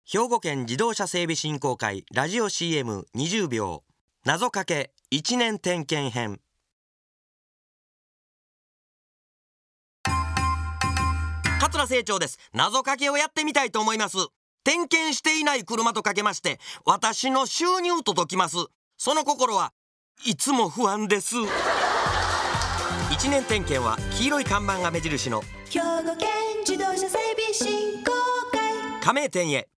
兵庫県自動車整備振興会ラジオ CM20 秒謎かけ1年点検編。桂清張です。謎かけをやってみたいと思います。点検していない車とかけまして、私の収入と解きます。その心はいつも不安です。1年点検は黄色い看板が目印の兵庫県自動車整備振興会。 加盟店へ。